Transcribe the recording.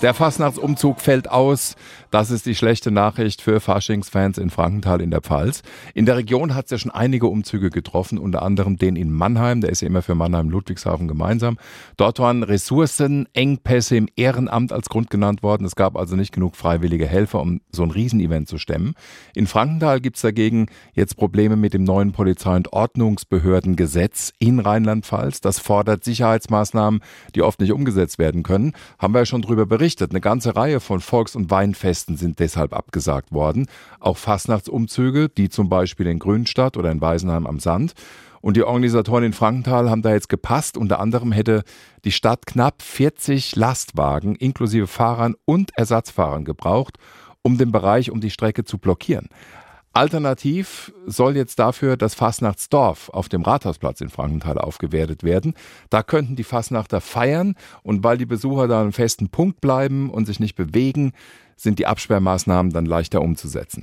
Der Fastnachtsumzug fällt aus. Das ist die schlechte Nachricht für Faschingsfans in Frankenthal in der Pfalz. In der Region hat es ja schon einige Umzüge getroffen, unter anderem den in Mannheim. Der ist ja immer für Mannheim-Ludwigshafen gemeinsam. Dort waren Ressourcenengpässe im Ehrenamt als Grund genannt worden. Es gab also nicht genug freiwillige Helfer, um so ein Riesenevent zu stemmen. In Frankenthal gibt es dagegen jetzt Probleme mit dem neuen Polizei- und Ordnungsbehördengesetz in Rheinland-Pfalz. Das fordert Sicherheitsmaßnahmen, die oft nicht umgesetzt werden können. Haben wir ja schon drüber berichtet. Eine ganze Reihe von Volks- und Weinfesten sind deshalb abgesagt worden. Auch Fastnachtsumzüge, die zum Beispiel in Grünstadt oder in Weisenheim am Sand. Und die Organisatoren in Frankenthal haben da jetzt gepasst. Unter anderem hätte die Stadt knapp 40 Lastwagen inklusive Fahrern und Ersatzfahrern gebraucht, um den Bereich um die Strecke zu blockieren. Alternativ soll jetzt dafür das Fastnachtsdorf auf dem Rathausplatz in Frankenthal aufgewertet werden. Da könnten die Fastnachter feiern und weil die Besucher da einen festen Punkt bleiben und sich nicht bewegen, sind die Absperrmaßnahmen dann leichter umzusetzen.